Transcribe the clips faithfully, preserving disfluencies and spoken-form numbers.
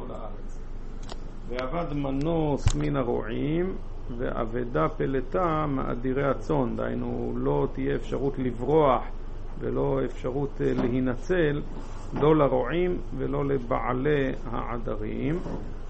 לארץ. ועבד מנוס מן הרועים ועבדה פלטה מאדירי הצאן, דהיינו לא תהיה אפשרות לברוח ולא אפשרות להינצל, לא לרועים ולא לבעלי העדרים.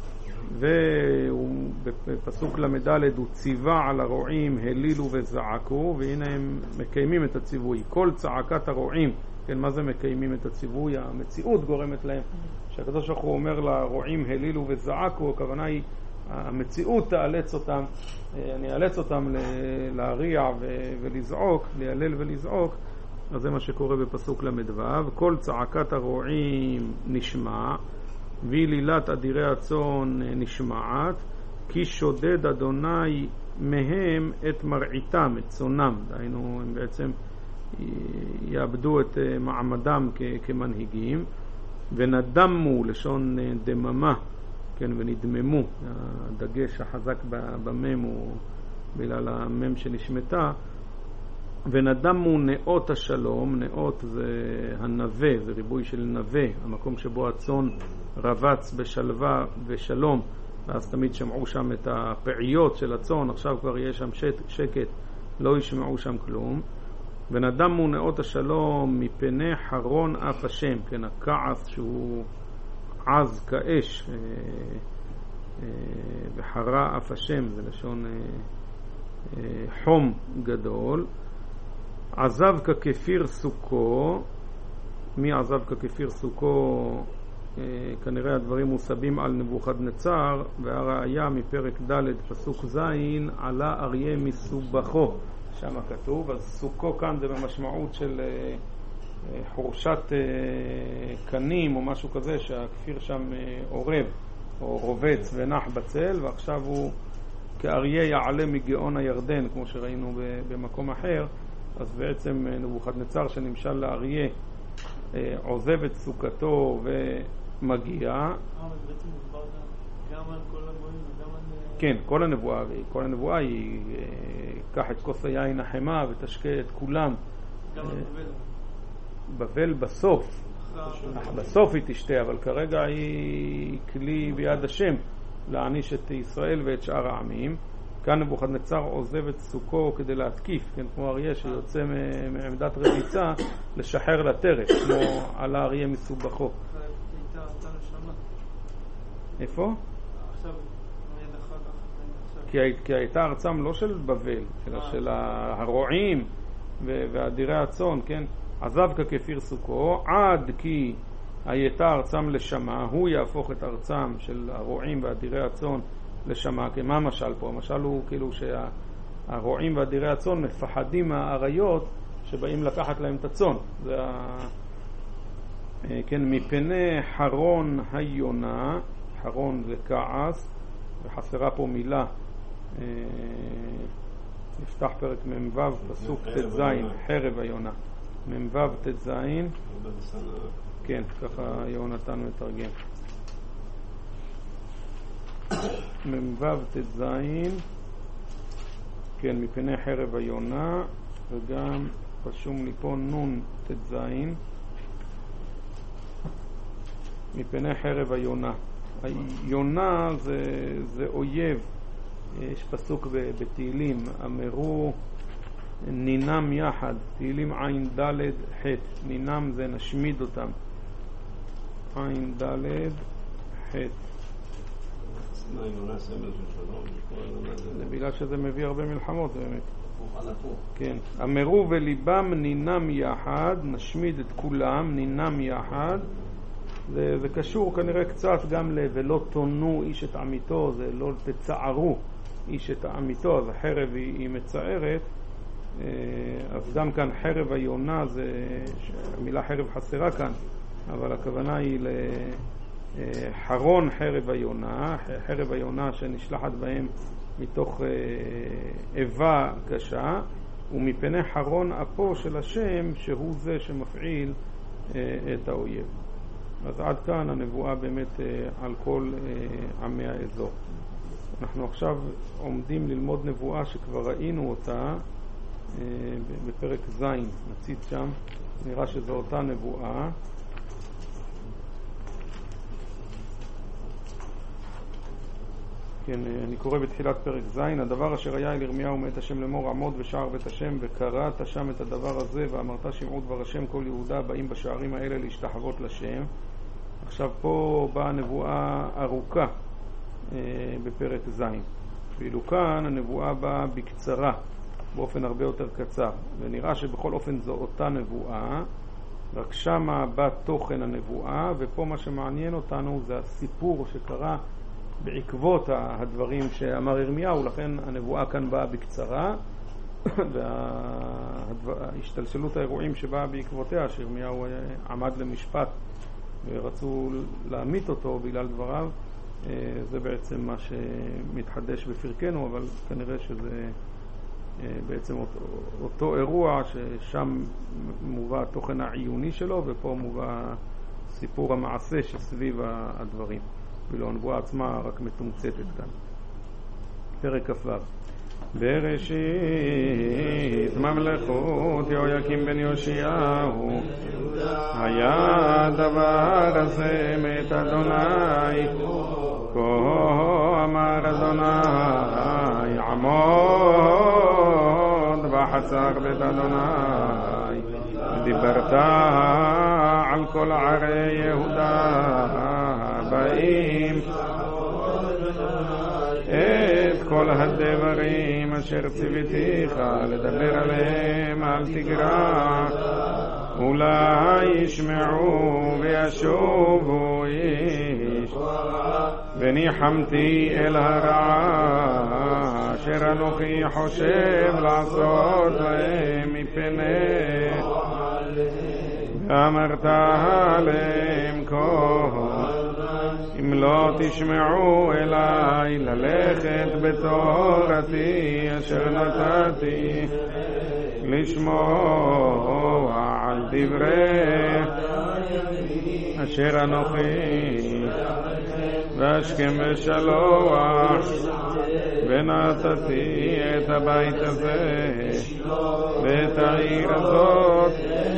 ובפסוק למדלת הוא ציווה על הרועים הלילו וזעקו, והנה הם מקיימים את הציווי. כל צעקת הרועים, כן, מה זה מקיימים את הציווי? המציאות גורמת להם. שהקדוש ברוך הוא אומר לרועים הלילו וזעקו, הכוונה היא המציאות תאלץ אותם, אני אאלץ אותם להריע ולזעוק, להלל ולזעוק. אז זה מה שקורה בפסוק למדוו. כל צעקת הרועים נשמע ולילת אדירי הצאן נשמעת, כי שודד אדוני מהם את מרעיתם, את צונם. דהיינו הם בעצם יאבדו את מעמדם כמנהיגים. ונדמו, לשון דממה, כן, ונדממו, הדגש החזק במם הוא בגלל המם שנשמתה. ונדמו נאות השלום, נאות זה הנווה, זה ריבוי של נווה, המקום שבו הצאן רבץ בשלווה ושלום, ואז תמיד שמעו שם את הפעיות של הצאן, עכשיו כבר יש שם שקט, לא ישמעו שם כלום. ונדמו נאות השלום מפני חרון אף השם, כן, הכעס שהוא עז כאש, וחרה אף השם, זה לשון חום גדול. עזב ככפיר סוכו, מי עזב ככפיר סוכו? כנראה הדברים מוסבים על נבוכדנצר, והראיה מפרק ד' פסוק ז', עלה אריה מסובכו, שם כתוב. אז סוכו כאן זה במשמעות של חורשת קנים או משהו כזה, שהכפיר שם עורב או רובץ ונח בצל, ועכשיו הוא כאריה יעלה מגאון הירדן, כמו שראינו במקום אחר. אז בעצם נבוכדנצר שנמשל לאריה עוזב את סוכתו ומגיע. אה, אבל בעצם מדובר גם על כל הנבואים וגם על... כן, כל הנבואה, כל הנבואה היא קח את כוס היין החמה ותשקה את כולם. גם על בבל. בבל בסוף, בסוף היא תשתה, אבל כרגע היא כלי ביד השם להעניש את ישראל ואת שאר העמים. כאן נבוכדנצר עוזב את סוכו כדי להתקיף, כן, כמו אריה שיוצא מעמדת רביצה לשחרר לטרף, כמו עלה אריה מסובכו. איפה? עכשיו, כי הייתה ארצם לא של בבל, אלא של הרועים ואדירי הצאן, כן? עזב ככפיר סוכו, עד כי הייתה ארצם לשמה, הוא יהפוך את ארצם של הרועים ואדירי הצאן לשמה. כי מה המשל פה? המשל הוא כאילו שהרועים ואדירי הצאן מפחדים מהאריות שבאים לקחת להם את הצאן. זה ה... כן, מפני חרון היונה, חרון זה כעס, וחסרה פה מילה. נפתח פרק ממבב פסוק ת' חרב היונה, ממבב ת' כן, ככה יונתן מתרגם. ממבב ת' כן, מפני חרב היונה, וגם רשום לי פה נון ת' מפני חרב היונה. היונה זה, זה אויב. יש פסוק בתהילים, אמרו נינם יחד, תהילים עין ד' ח', נינם זה נשמיד אותם, עין ד' ח'. זה בגלל שזה מביא הרבה מלחמות, זה באמת. כן, אמרו וליבם נינם יחד, נשמיד את כולם, נינם יחד. זה, זה קשור כנראה קצת גם ל ולא תונו איש את עמיתו, זה לא תצערו איש את עמיתו, אז החרב היא, היא מצערת. אז גם כאן חרב היונה, זה, המילה חרב חסרה כאן, אבל הכוונה היא לחרון חרב היונה, חרב היונה שנשלחת בהם מתוך איבה קשה, ומפני חרון אפו של השם שהוא זה שמפעיל את האויב. אז עד כאן הנבואה באמת על כל עמי האזור. אנחנו עכשיו עומדים ללמוד נבואה שכבר ראינו אותה בפרק ז', נציץ שם, נראה שזו אותה נבואה. כן, אני קורא בתחילת פרק ז', הדבר אשר היה אל ירמיהו מאת השם לאמור, עמוד בשער בית השם וקראת שם את הדבר הזה ואמרת שמעו דבר השם כל יהודה באים בשערים האלה להשתחוות לשם. עכשיו פה באה נבואה ארוכה אה, בפרק ז', ואילו כאן הנבואה באה בקצרה, באופן הרבה יותר קצר, ונראה שבכל אופן זו אותה נבואה, רק שמה בא תוכן הנבואה, ופה מה שמעניין אותנו זה הסיפור שקרה בעקבות הדברים שאמר ירמיהו, לכן הנבואה כאן באה בקצרה, והשתלשלות האירועים שבאה בעקבותיה, שירמיהו עמד למשפט ורצו להמית אותו בגלל דבריו, זה בעצם מה שמתחדש בפרקנו, אבל כנראה שזה בעצם אותו, אותו אירוע ששם מובא התוכן העיוני שלו, ופה מובא סיפור המעשה שסביב הדברים. ולא הנבואה עצמה רק מתומצתת כאן. פרק כ"ו. בראשית ממלכות יהויקים בן יאשיהו היה דבר הזה מאת אדוני, כה אמר אדוני עמוד בחצר בית אדוני, דיברת על כל ערי יהודה באים את כל הדברים אשר ציוויתיך לדבר עליהם אל תגרע, אולי ישמעו וישובו איש, וניחמתי אל הרעה אשר אנוכי חושב לעשות להם מפני, ואמרת עליהם כה אם לא תשמעו אליי ללכת בתורתי אשר נתתי לשמוע על דברי אשר אנוכי והשכם ושלוח ונתתי את הבית הזה ואת העיר הזאת.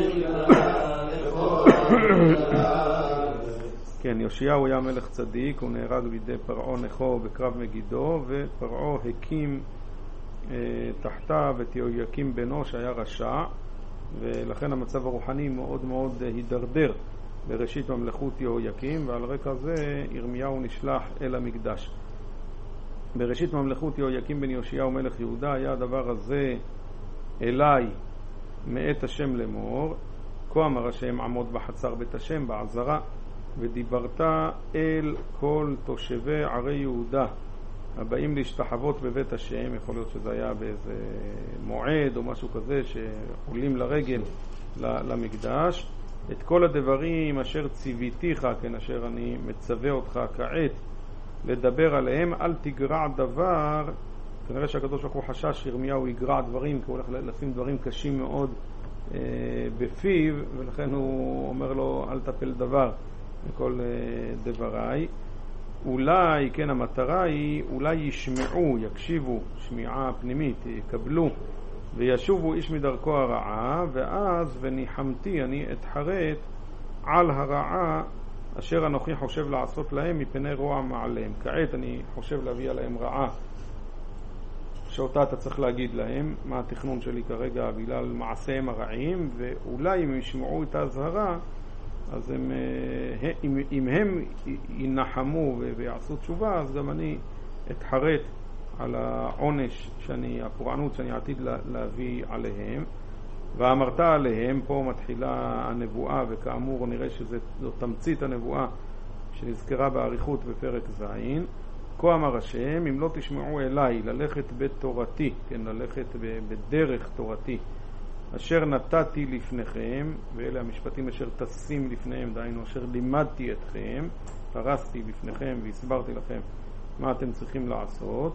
כן, יאשיהו היה מלך צדיק, הוא נהרג בידי פרעה נכו בקרב מגידו, ופרעה הקים אה, תחתיו את יהויקים בנו שהיה רשע, ולכן המצב הרוחני מאוד מאוד הידרדר בראשית ממלכות יהויקים, ועל רקע זה ירמיהו נשלח אל המקדש. בראשית ממלכות יהויקים בן יאשיהו מלך יהודה היה הדבר הזה אליי מאת השם לאמור, כה אמר השם עמוד בחצר בית השם בעזרה, ודיברת אל כל תושבי ערי יהודה הבאים להשתחוות בבית השם, יכול להיות שזה היה באיזה מועד או משהו כזה שעולים לרגל למקדש, את כל הדברים אשר ציוויתיך, כן, אשר אני מצווה אותך כעת לדבר עליהם, אל תגרע דבר. כנראה שהקדוש ברוך הוא חשש שירמיהו יגרע דברים, כי הוא הולך לשים דברים קשים מאוד אה, בפיו, ולכן הוא אומר לו אל תפל דבר מכל אה, דבריי. אולי, כן, המטרה היא אולי ישמעו, יקשיבו, שמיעה פנימית, יקבלו וישובו איש מדרכו הרעה, ואז וניחמתי, אני אתחרט על הרעה אשר אנוכי חושב לעשות להם מפני רוע מעליהם. כעת אני חושב להביא עליהם רעה שאותה אתה צריך להגיד להם מה התכנון שלי כרגע בגלל מעשיהם הרעים, ואולי אם ישמעו את ההזהרה אז הם, אם, אם הם ינחמו ויעשו תשובה, אז גם אני אתחרט על העונש שאני, הפורענות שאני עתיד להביא עליהם. ואמרת עליהם, פה מתחילה הנבואה, וכאמור נראה שזו תמצית הנבואה שנזכרה בעריכות בפרק ז'. כה אמר השם, אם לא תשמעו אליי ללכת בתורתי, כן, ללכת בדרך תורתי, אשר נתתי לפניכם, ואלה המשפטים אשר תשים לפניהם, דהיינו אשר לימדתי אתכם, פרסתי בפניכם והסברתי לכם מה אתם צריכים לעשות,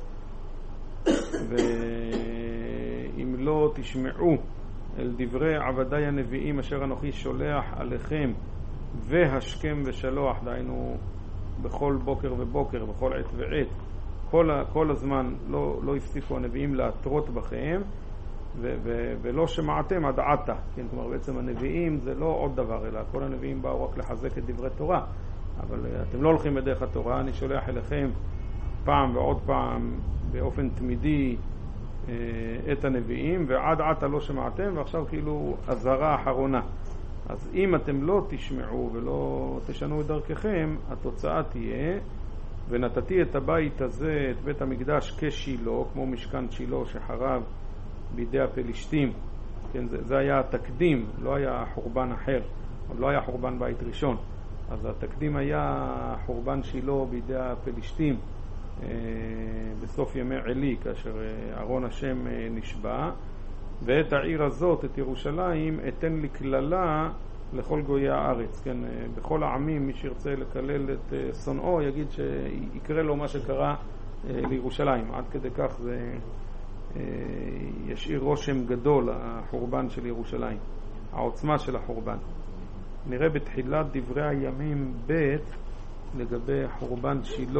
ואם לא תשמעו אל דברי עבדי הנביאים אשר אנוכי שולח עליכם והשכם ושלוח, דהיינו בכל בוקר ובוקר, בכל עת ועת, כל, כל הזמן לא, לא הפסיקו הנביאים להתרות בכם, ו- ו- ולא שמעתם עד עתה, כן, כלומר בעצם הנביאים זה לא עוד דבר, אלא כל הנביאים באו רק לחזק את דברי תורה, אבל אתם לא הולכים בדרך התורה, אני שולח אליכם פעם ועוד פעם באופן תמידי את הנביאים, ועד עתה לא שמעתם, ועכשיו כאילו הזהרה האחרונה. אז אם אתם לא תשמעו ולא תשנו את דרככם, התוצאה תהיה, ונתתי את הבית הזה, את בית המקדש כשילה, כמו משכן שילה שחרב בידי הפלישתים. כן, זה, זה היה התקדים, לא היה חורבן אחר, עוד לא היה חורבן בית ראשון. אז התקדים היה חורבן שילה בידי הפלישתים אה, בסוף ימי עלי, כאשר אה, ארון השם אה, נשבע. ואת העיר הזאת, את ירושלים, אתן לי כללה לכל גויי הארץ. כן, אה, בכל העמים מי שירצה לקלל את אה, שונאו יגיד שיקרה לו מה שקרה אה, לירושלים. עד כדי כך זה אה, ישאיר רושם גדול החורבן של ירושלים, העוצמה של החורבן. נראה בתחילת דברי הימים ב' לגבי חורבן שילה.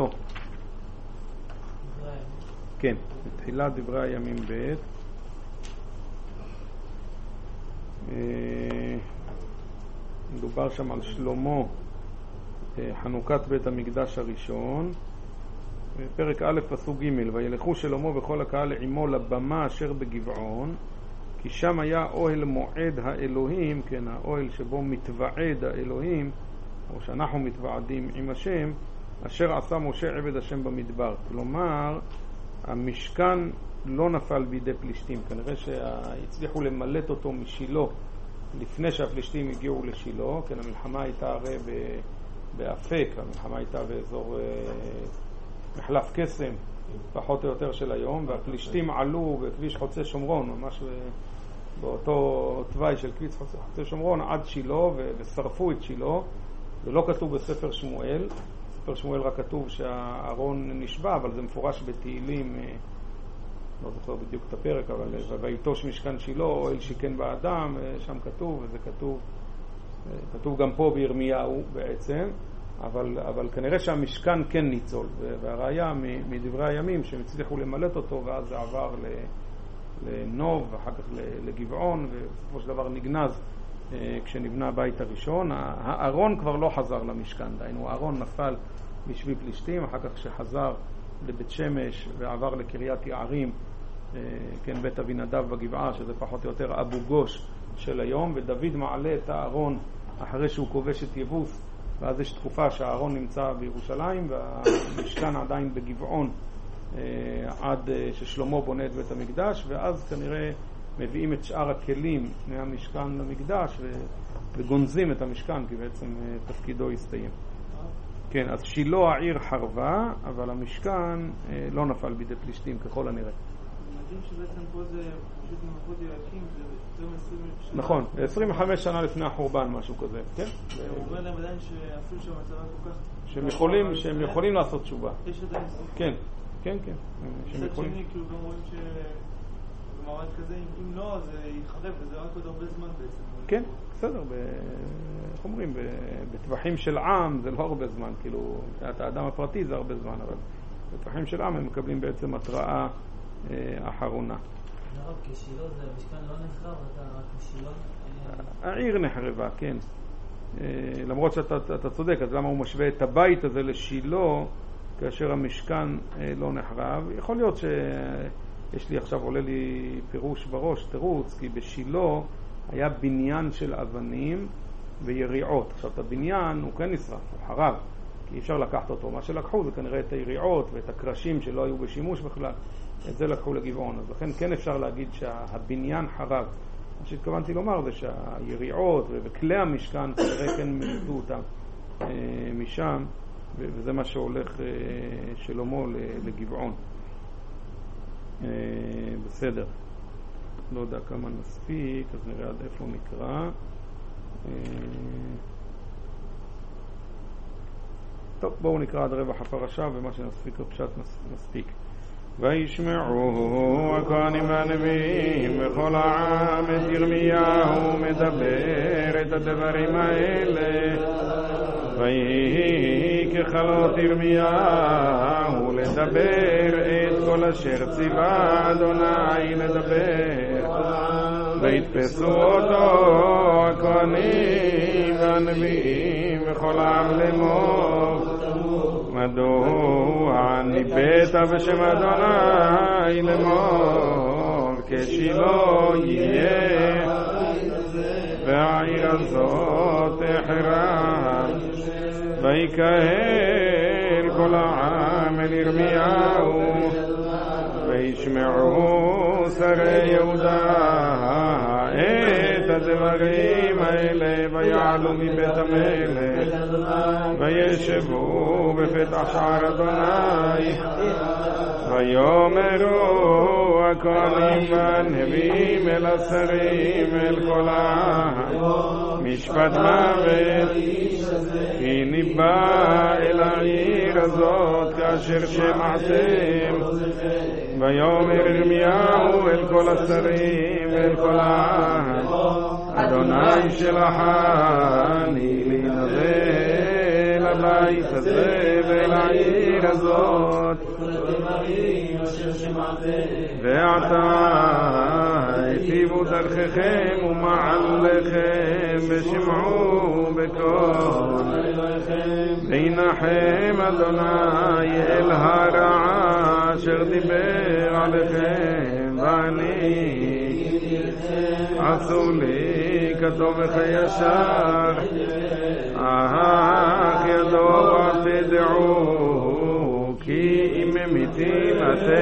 כן, בתחילת דברי הימים ב' מדובר שם על שלמה, חנוכת בית המקדש הראשון. פרק א' פסוק ג' וילכו שלמה וכל הקהל עמו לבמה אשר בגבעון, כי שם היה אוהל מועד האלוהים, כן, האוהל שבו מתוועד האלוהים, או שאנחנו מתוועדים עם השם, אשר עשה משה עבד השם במדבר. כלומר, המשכן לא נפל בידי פלישתים, כנראה שהצליחו למלט אותו משילה לפני שהפלישתים הגיעו לשילה. כן, המלחמה הייתה הרי באפק, המלחמה הייתה באזור מחלף קסם, פחות או יותר של היום, והפלישתים עלו בכביש חוצה שומרון, ממש באותו תוואי של כביש חוצה שומרון עד שילה, ושרפו את שילה. ולא כתוב בספר שמואל, בספר שמואל רק כתוב שהארון נשבע, אבל זה מפורש בתהילים, לא זוכר בדיוק את הפרק, אבל ויטוש משכן שילה, אוהל שיכן באדם, שם כתוב, וזה כתוב, כתוב גם פה בירמיהו בעצם, אבל, אבל כנראה שהמשכן כן ניצול, והראיה מדברי הימים שהם הצליחו למלט אותו, ואז זה עבר לנוב, ואחר כך לגבעון, ובסופו של דבר נגנז כשנבנה הבית הראשון. הארון כבר לא חזר למשכן, דיינו, הארון נפל בשבי פלישתים, אחר כך שחזר לבית שמש ועבר לקריית יערים, כן, בית אבינדב בגבעה, שזה פחות או יותר אבו גוש של היום, ודוד מעלה את הארון אחרי שהוא כובש את יבוס, ואז יש תקופה שהארון נמצא בירושלים והמשכן עדיין בגבעון עד ששלמה בונה את בית המקדש, ואז כנראה מביאים את שאר הכלים מהמשכן למקדש וגונזים את המשכן, כי בעצם תפקידו הסתיים. כן, אז שילה העיר חרבה, אבל המשכן לא נפל בידי פלישתים ככל הנראה. מדהים שבעצם פה זה פשוט מלכות יהויקים, זה יותר מ-עשרים שנה. נכון, עשרים וחמש שנה לפני החורבן, משהו כזה, כן? הוא אומר להם עדיין שאפילו שהמצבה כל כך... שהם יכולים, שהם יכולים לעשות תשובה. יש עדיין סוף. כן, כן, כן. מצד שני, כאילו גם רואים שבמעמד כזה, אם לא, זה יתחרב, וזה רק עוד הרבה זמן בעצם. כן, בסדר, איך אומרים, בטווחים של עם זה לא הרבה זמן, כאילו, את האדם הפרטי זה הרבה זמן, אבל בטווחים של עם הם מקבלים בעצם התראה אחרונה. הרב, כשילה זה המשכן לא נחרב, אתה רק כשילה? העיר נחרבה, כן. למרות שאתה צודק, אז למה הוא משווה את הבית הזה לשילה כאשר המשכן לא נחרב? יכול להיות שיש לי עכשיו, עולה לי פירוש בראש, תירוץ, כי בשילה היה בניין של אבנים ויריעות. עכשיו, את הבניין הוא כן נשרף, הוא חרב, כי אי אפשר לקחת אותו. מה שלקחו זה כנראה את היריעות ואת הקרשים שלא היו בשימוש בכלל. את זה לקחו לגבעון. אז לכן כן אפשר להגיד שהבניין חרב. מה שהתכוונתי לומר זה שהיריעות וכלי המשכן כנראה כן מלטו אותם אה, משם, וזה מה שהולך אה, שלמה לגבעון. אה, בסדר. לא יודע כמה נספיק, אז נראה עד איפה נקרא. אה, טוב, בואו נקרא עד רווח הפרשה, ומה שנספיק בפשט נספיק. וישמעו הכהנים והנביאים וכל העם את ירמיהו מדבר את הדברים האלה, ויהי ככלות ירמיהו לדבר את כל אשר ציווה אדוני לדבר, ויתפסו אותו הכהנים והנביאים וכל העם לאמור, מדוע ניבאת בשם אדוני לאמור כשילה יהיה והעיר הזאת תחרב ויקהל כל העם אל ירמיהו וישמעו שרי יהודה את הדברים האלה ויעלו מבית המלך וישבו בפתח שער אדוני ויאמרו הכהנים והנביאים אל השרים אל כל העם משפט מוות כי ניבא אל העיר הזאת כאשר שמעתם ויאמר ירמיהו אל כל השרים ואל כל העם אדוני שלחני להינבא לבית הזה ואל העיר הזאת ועתה היטיבו דרככם ומעלכם ושמעו בקול וינחם אדוני אל הרעה אשר דיבר עליכם ואני עשו לי כטוב וכישר אך ידעו אל תדעו כי אם ממיתים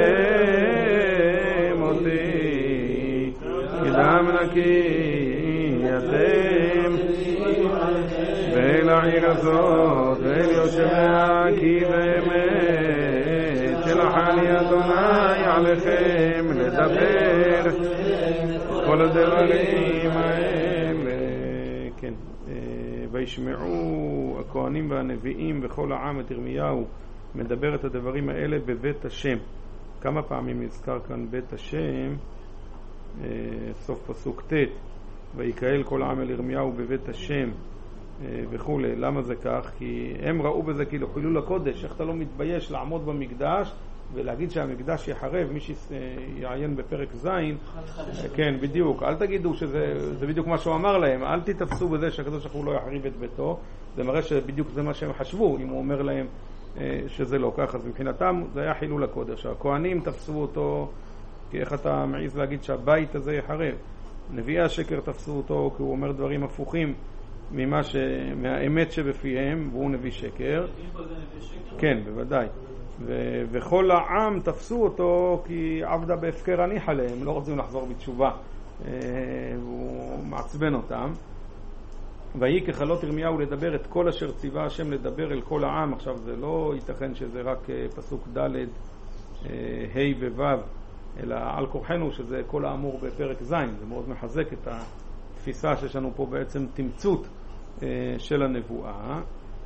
אתם אותי כדם נקי אתם ואל העיר הזאת ואל יושביה כי באמת שלחני אדוני עליכם לדבר כל הדברים האלה. כן, וישמעו הכהנים והנביאים וכל העם את ירמיהו מדבר את הדברים האלה בבית השם. כמה פעמים נזכר כאן בית השם? סוף פסוק ט' ויקהל כל העם אל ירמיהו בבית השם וכו'. למה זה כך? כי הם ראו בזה כאילו חילול הקודש. איך אתה לא מתבייש לעמוד במקדש ולהגיד שהמקדש יחרב? מי שיעיין בפרק זין, כן, בדיוק, אל תגידו שזה זה בדיוק מה שהוא אמר להם, אל תתפסו בזה שהקדוש ברוך הוא לא יחריב את ביתו. זה מראה שבדיוק זה מה שהם חשבו אם הוא אומר להם שזה לא ככה. אז מבחינתם זה היה חילול הקודש. הכהנים תפסו אותו, כי איך אתה מעיז להגיד שהבית הזה יחרב? נביאי השקר תפסו אותו כי הוא אומר דברים הפוכים ממה ש... מהאמת שבפיהם, והוא נביא שקר. כן, בוודאי. ו... וכל העם תפסו אותו כי עבדה בהפקר הניח עליהם, לא רוצים לחזור בתשובה. והוא מעצבן אותם. ויהי ככלות ירמיהו לדבר את כל אשר ציווה השם לדבר אל כל העם. עכשיו זה לא ייתכן שזה רק פסוק ד' ה' וו', אלא על כורחנו שזה כל האמור בפרק ז'. זה מאוד מחזק את התפיסה שיש לנו פה בעצם תמצות של הנבואה.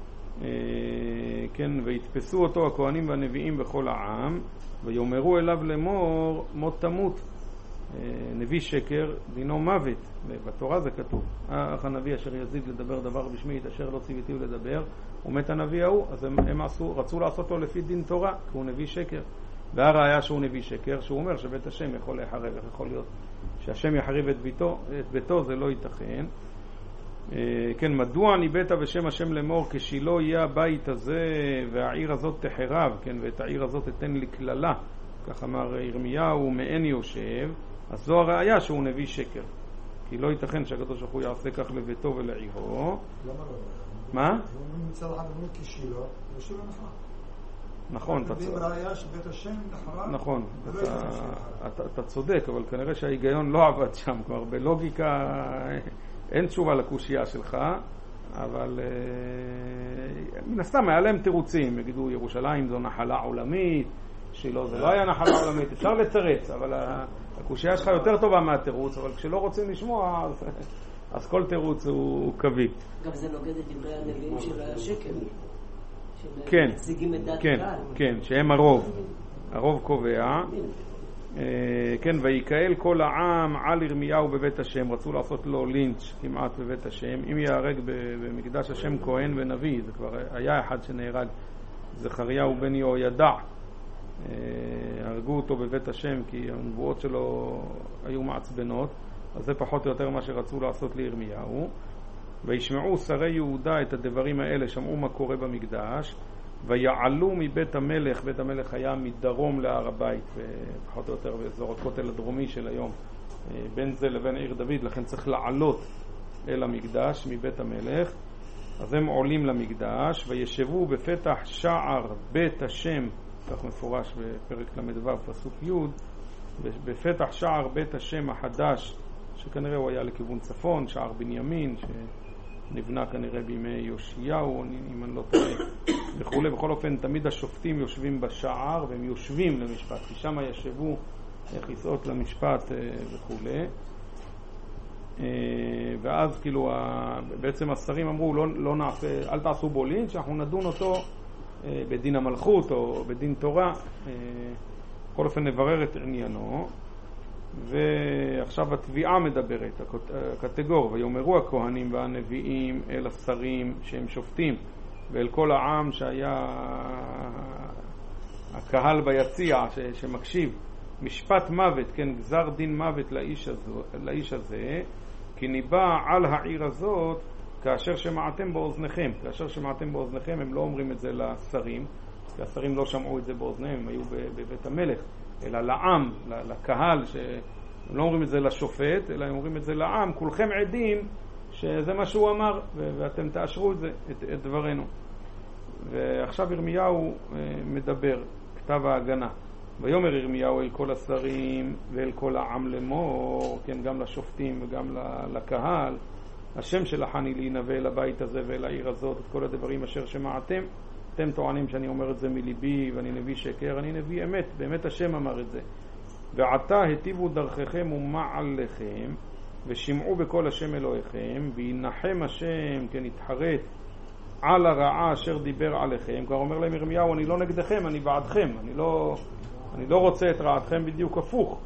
כן, ויתפסו אותו הכהנים והנביאים בכל העם ויאמרו אליו לאמור מות תמות. נביא שקר דינו מוות, בתורה זה כתוב אך הנביא אשר יזיד לדבר דבר בשמי את אשר לא ציוויתיו לדבר ומת הנביא ההוא. אז הם, הם עשו, רצו לעשות לו לפי דין תורה כי הוא נביא שקר. והראיה שהוא נביא שקר שהוא אומר שבית השם יכול להיחרב. איך יכול להיות שהשם יחריב את ביתו? את ביתו זה לא ייתכן. כן, מדוע ניבאת בשם השם לאמור כשילה יהיה הבית הזה והעיר הזאת תחרב, כן, ואת העיר הזאת תתן לי כללה, כך אמר ירמיהו מעין יושב. אז זו הראיה שהוא נביא שקר, כי לא ייתכן שהקדוש ברוך הוא יעשה כך לביתו ולעירו. למה לא? מה? הוא מצד אחד אומר כשילה, ושילה נכון. נכון, אתה צודק. ראיה שבית השם נחרב. נכון, אתה צודק, אבל כנראה שההיגיון לא עבד שם. כבר בלוגיקה אין תשובה לקושייה שלך, אבל מן הסתם היה להם תירוצים. יגידו ירושלים זו נחלה עולמית, שילה זה לא היה נחלה עולמית. אפשר לצרץ, אבל הקושייה שלך יותר טובה מהתירוץ, אבל כשלא רוצים לשמוע אז, אז כל תירוץ הוא קביל. גם זה נוגד את דברי הנביאים של השקר, כן, שמציגים את דעת כן, קהל. כן, שהם הרוב, הרוב קובע. כן, ויקהל כל העם על ירמיהו בבית השם. רצו לעשות לו לינץ' כמעט בבית השם. אם יהרג במקדש השם כהן ונביא, זה כבר היה אחד שנהרג, זכריהו בן יהוידע, הרגו אותו בבית השם כי הנבואות שלו היו מעצבנות. אז זה פחות או יותר מה שרצו לעשות לירמיהו. וישמעו שרי יהודה את הדברים האלה, שמעו מה קורה במקדש, ויעלו מבית המלך, בית המלך היה מדרום להר הבית, פחות או יותר באזור הכותל הדרומי של היום, בין זה לבין עיר דוד, לכן צריך לעלות אל המקדש מבית המלך. אז הם עולים למקדש, וישבו בפתח שער בית השם, כך מפורש בפרק למדבר פסוק י', בפתח שער בית השם החדש, שכנראה הוא היה לכיוון צפון, שער בנימין, שנבנה כנראה בימי יאשיהו, אם אני לא טועה, וכו'. בכל אופן, תמיד השופטים יושבים בשער, והם יושבים למשפט, כי שם ישבו כיסאות למשפט וכו'. ואז כאילו בעצם השרים אמרו, לא, לא נעשה, אל תעשו בו לינץ', אנחנו נדון אותו בדין המלכות או בדין תורה, בכל אופן נברר את עניינו. ועכשיו התביעה מדברת, הקטגור, ויאמרו הכהנים והנביאים אל השרים שהם שופטים ואל כל העם שהיה הקהל ביציע שמקשיב, משפט מוות, כן, גזר דין מוות לאיש, הזו, לאיש הזה, כי ניבא על העיר הזאת כאשר שמעתם באוזניכם. כאשר שמעתם באוזניכם, הם לא אומרים את זה לשרים, כי השרים לא שמעו את זה באוזניהם, הם היו בבית המלך, אלא לעם, לקהל, הם לא אומרים את זה לשופט, אלא הם אומרים את זה לעם, כולכם עדים שזה מה שהוא אמר, ואתם תאשרו את זה, את, את דברנו. ועכשיו ירמיהו מדבר, כתב ההגנה. ויאמר ירמיהו אל כל השרים ואל כל העם לאמור, כן, גם לשופטים וגם לקהל, השם שלחני להינבא אל הבית הזה ואל העיר הזאת, את כל הדברים אשר שמעתם. אתם טוענים שאני אומר את זה מליבי ואני נביא שקר, אני נביא אמת, באמת השם אמר את זה. ועתה היטיבו דרככם ומעליכם, ושמעו בכל השם אלוהיכם, וינחם השם, כן, יתחרט על הרעה אשר דיבר עליכם. כבר אומר להם ירמיהו, אני לא נגדכם, אני בעדכם, אני לא, אני לא רוצה את רעתכם בדיוק הפוך.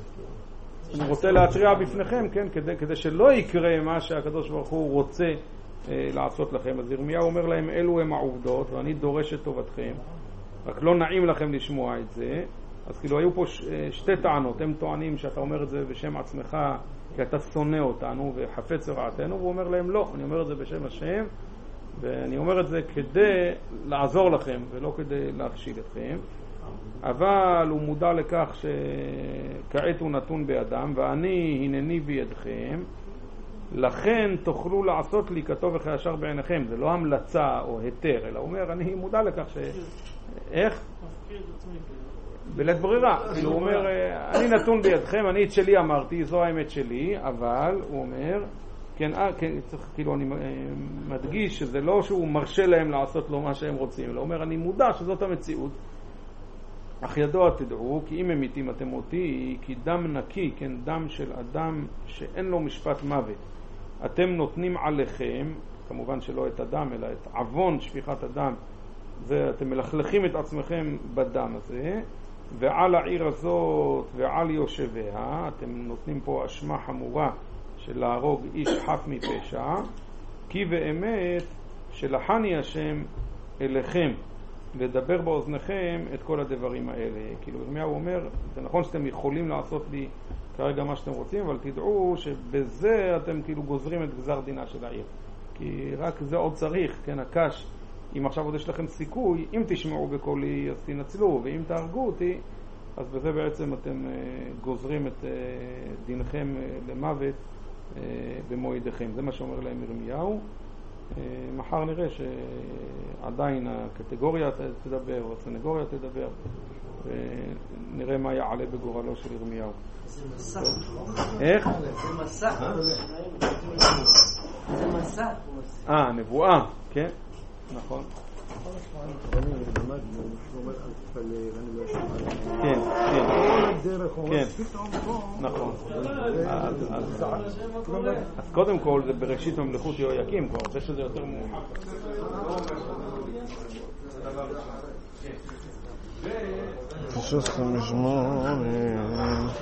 אני רוצה להתריע בפניכם, כן, כדי, כדי שלא יקרה מה שהקדוש ברוך הוא רוצה אה, לעשות לכם. אז ירמיהו אומר להם, אלו הם העובדות, ואני דורש את טובתכם, רק לא נעים לכם לשמוע את זה. אז כאילו היו פה ש, שתי טענות, הם טוענים שאתה אומר את זה בשם עצמך, כי אתה שונא אותנו וחפץ רעתנו, והוא אומר להם, לא, אני אומר את זה בשם השם, ואני אומר את זה כדי לעזור לכם, ולא כדי להכשיל אתכם. אבל הוא מודע לכך שכעת הוא נתון בידם, ואני הנני בידכם, לכן תוכלו לעשות לי כטוב וכישר בעיניכם. זה לא המלצה או היתר, אלא הוא אומר, אני מודע לכך ש... איך? בלית ברירה. הוא אומר, אני נתון בידכם, אני את שלי אמרתי, זו האמת שלי, אבל הוא אומר, כן, כן, צריך, כאילו אני מדגיש שזה לא שהוא מרשה להם לעשות לו מה שהם רוצים, אלא הוא אומר, אני מודע שזאת המציאות. אך ידוע תדעו, כי אם ממיתים אתם אותי, כי דם נקי, כן, דם של אדם שאין לו משפט מוות, אתם נותנים עליכם, כמובן שלא את הדם, אלא את עוון שפיכת הדם, זה, אתם מלכלכים את עצמכם בדם הזה, ועל העיר הזאת ועל יושביה, אתם נותנים פה אשמה חמורה של להרוג איש חף מפשע, כי באמת שלחני השם אליכם, לדבר באוזניכם את כל הדברים האלה. כאילו ירמיהו אומר, זה נכון שאתם יכולים לעשות לי כרגע מה שאתם רוצים, אבל תדעו שבזה אתם כאילו גוזרים את גזר דינה של העיר. כי רק זה עוד צריך, כן, הקש, אם עכשיו עוד יש לכם סיכוי, אם תשמעו בקולי אז תנצלו, ואם תהרגו אותי, אז בזה בעצם אתם גוזרים את דינכם למוות במועדיכם. זה מה שאומר להם ירמיהו. מחר נראה שעדיין הקטגוריה תדבר או הסנגוריה תדבר, ונראה מה יעלה בגורלו של ירמיהו. זה מסע. איך? זה מסע. זה מסע. אה, נבואה, כן? נכון. כן, כן, כן, נכון. אז קודם כל זה בראשית ממלכות יהויקים, כבר זה שזה יותר מאוחר. תשע עשרה משמונה